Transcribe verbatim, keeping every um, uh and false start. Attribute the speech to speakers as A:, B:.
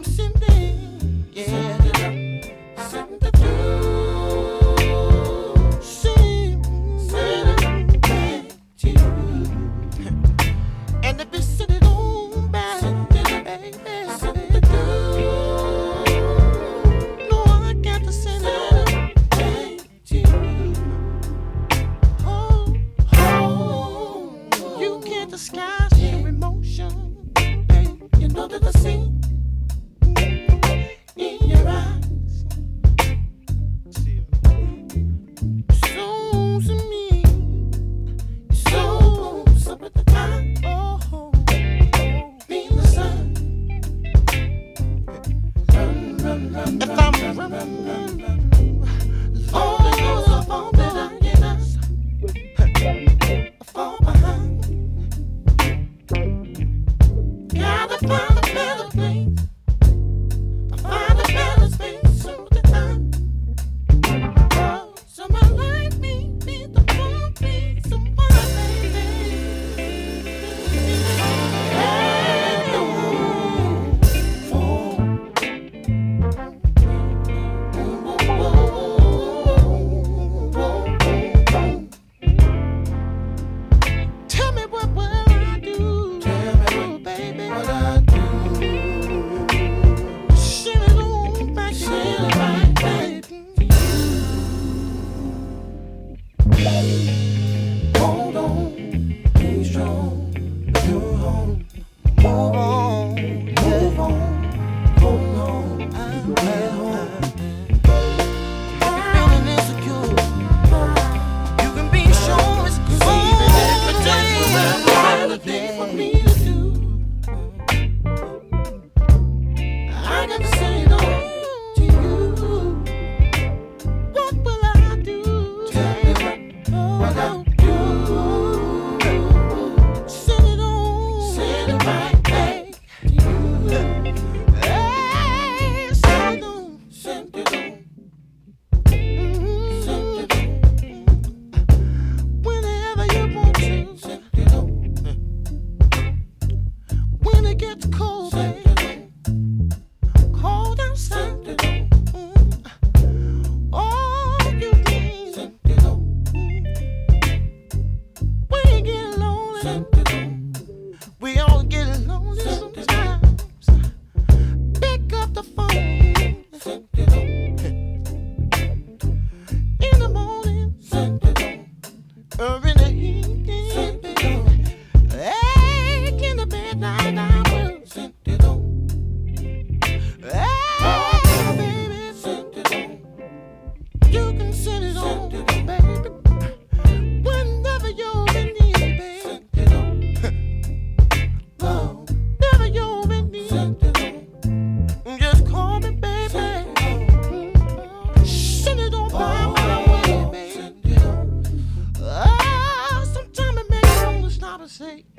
A: Disguise your emotion, babe. You know that I see in your eyes. So to me, you're so up at the time. Oh, be the sun. Run, run, run, if I'm run, run, run, run, run. All the goes up on that I get us. I fall behind. Gotta find a better place. I find a better space so that I, oh, someone like me be the one, be someone like me. Hey, oh, oh. Tell me what will I do? Tell me, baby, what I do. Send it on back, send it right back. Hold on, be strong, you're home. Move on, move on, hold on, I'm at home. Feeling insecure, you can be sure it's thing for me to do. I got to say no to you. What will I do? Tell me what, what I'll do. Send it on, send it right back to you. Hey, send it on, send it on. Mm-hmm. Send it on. Whenever you want to, send it on. When it gets cold, baby, cold outside, mm, all you need, when you get lonely, we all get lonely sometimes. Pick up the phone in the morning or in the evening, hey, in the bed night now. You can send it on, baby. Whenever you're in need, baby. Oh, whenever you're in need, just call me, baby. Send it on my way, baby. Ah, sometimes it makes me want to stop and say.